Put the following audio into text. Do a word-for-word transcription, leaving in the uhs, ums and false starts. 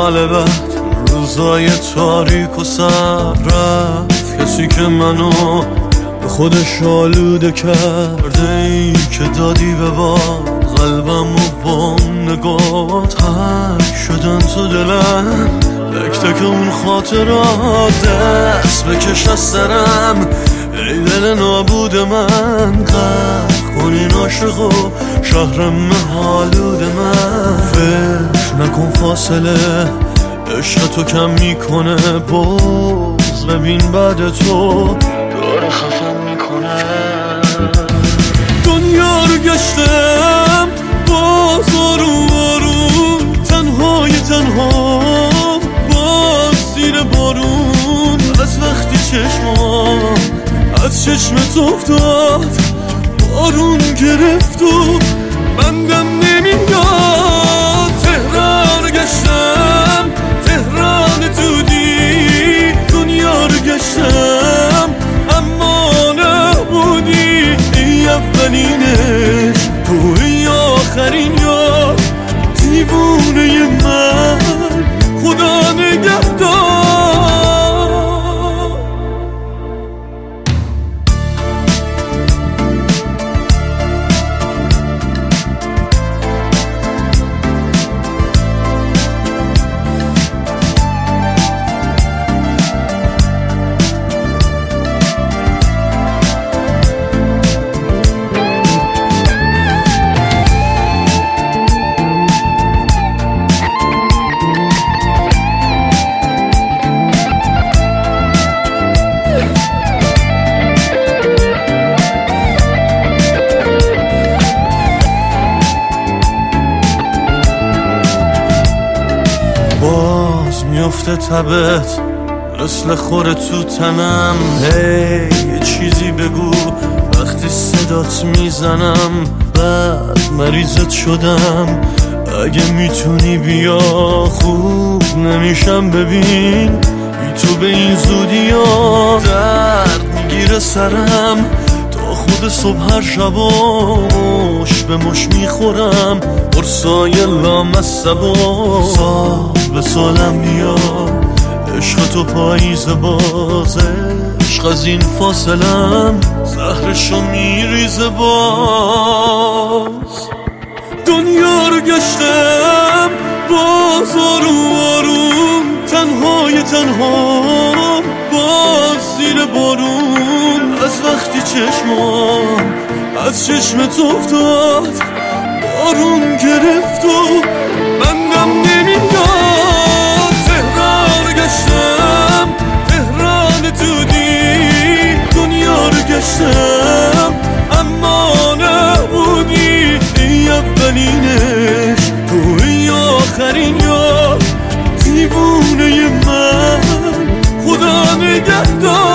سال بعد روزای تاریک و سر رفت کسی که منو به خودش آلوده کرده، ای که دادی به باد قلبم و با نگات حک شدن تو دلم. تک تک اون خاطرات دست بکش از سرم، ای دل نابود من غرق کن این عاشق و شهرم حالود من. فکر نکن فاصله عشق تو کم میکنه، بغض ببین بعد تو داره خفم میکنه. دنیا رو گشتم باز آروم آروم، تنهای تنها باز زیر بارون. از وقتی چشمام از چشمت افتاد بارون گرفت و بندم نمیاد. تهران گشتم تهران دودی، دنیا رو گشتم اما نبودی. ای اولینش تو ای آخرین یا دیوونه من، خدا نگهدار. باز میفته تبت مثل خوره تو تنم. هی یه چیزی بگو وقتی صدات میزنم، بعد مریضت شدم. اگه میتونی بیا خوب نمیشم، ببین بی تو به این زودی ها درد میگیره سرم. تا خود صبح هر شبا مش به مش میخورم، قرصای لامصبا سال به سالم بیا. عشق تو پاییز باز، عشق از این فاصلم زهرشو میریزه باز. دنیا رو گشتم باز آروم آروم، تنهای تنها باز زیر بارون. از وقتی چشمام از چشمت افتاد بارون گرفت و بندم نمیاد. تهران گشتم تهران دودی، دنیا رو گشتم اما نبودی. ای اولینش تو ای آخرین یا دیوونه من، خدا نگهدار.